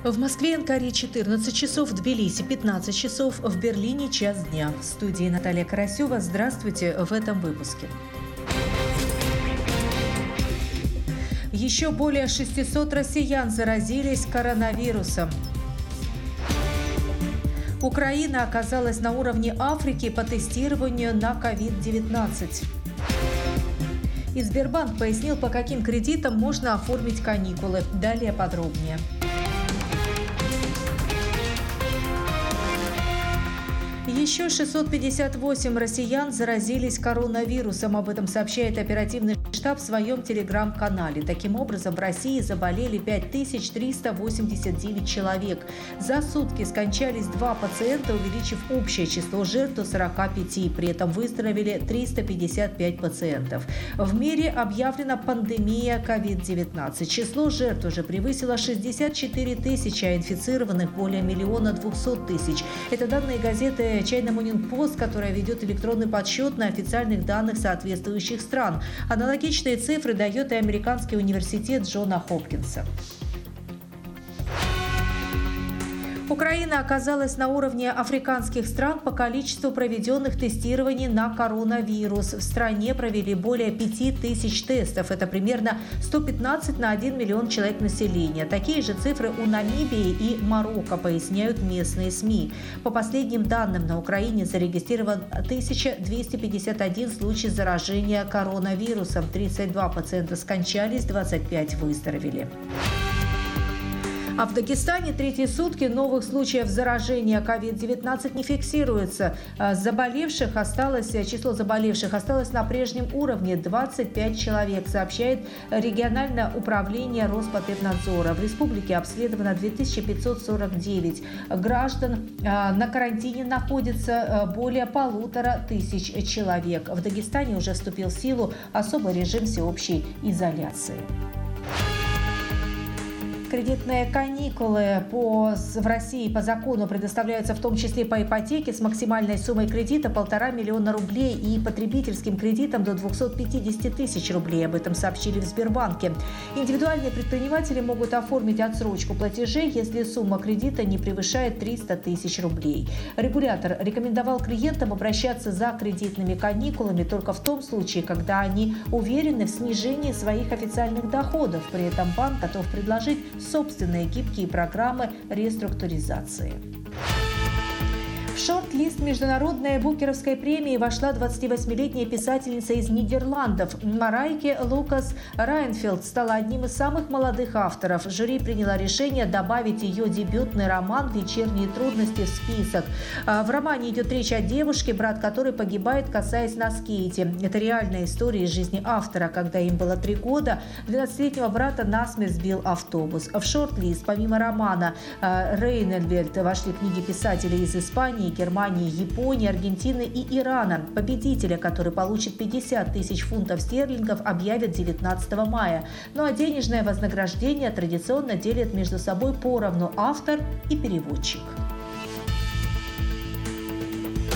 В Москве и Анкаре 14 часов, в Тбилиси 15 часов, в Берлине час дня. В студии Наталья Карасева. Здравствуйте в этом выпуске. Еще более 600 россиян заразились коронавирусом. Украина оказалась на уровне Африки по тестированию на COVID-19. И Сбербанк пояснил, по каким кредитам можно оформить каникулы. Далее подробнее. Еще 658 россиян заразились коронавирусом. Об этом сообщает оперативный штаб в своем телеграм-канале. Таким образом, в России заболели 5389 человек. За сутки скончались 2 пациента, увеличив общее число жертв до 45. При этом выздоровели 355 пациентов. В мире объявлена пандемия COVID-19. Число жертв уже превысило 64 тысячи, а инфицированных более 1 200 000. Это данные газеты China Morning Post, которая ведет электронный подсчет на официальных данных соответствующих стран. Аналогичные цифры дает и американский университет Джона Хопкинса. Украина оказалась на уровне африканских стран по количеству проведенных тестирований на коронавирус. В стране провели более 5000 тестов. Это примерно 115 на 1 миллион человек населения. Такие же цифры у Намибии и Марокко, поясняют местные СМИ. По последним данным, на Украине зарегистрирован 1251 случай заражения коронавирусом. 32 пациента скончались, 25 выздоровели. А в Дагестане третьи сутки новых случаев заражения COVID-19 не фиксируется. Число заболевших осталось на прежнем уровне – 25 человек, сообщает региональное управление Роспотребнадзора. В республике обследовано 2549 граждан. На карантине находится более 1500 человек. В Дагестане уже вступил в силу особый режим всеобщей изоляции. Кредитные каникулы в России по закону предоставляются в том числе по ипотеке с максимальной суммой кредита 1,5 миллиона рублей и потребительским кредитом до 250 тысяч рублей. Об этом сообщили в Сбербанке. Индивидуальные предприниматели могут оформить отсрочку платежей, если сумма кредита не превышает 300 тысяч рублей. Регулятор рекомендовал клиентам обращаться за кредитными каникулами только в том случае, когда они уверены в снижении своих официальных доходов. При этом банк готов предложить собственные гибкие программы реструктуризации. В шорт-лист международной букеровской премии вошла 28-летняя писательница из Нидерландов. Марайке Лукас Райнфельд стала одним из самых молодых авторов. Жюри приняло решение добавить ее дебютный роман «Вечерние трудности» в список. В романе идет речь о девушке, брат которой погибает, касаясь на скейте. Это реальная история из жизни автора. Когда им было 3 года, 12-летнего брата насмерть сбил автобус. В шорт-лист помимо романа Рейнельвельд вошли книги писателей из Испании, Германии, Японии, Аргентины и Ирана. Победителя, который получит 50 тысяч фунтов стерлингов, объявят 19 мая. Ну а денежное вознаграждение традиционно делят между собой поровну автор и переводчик.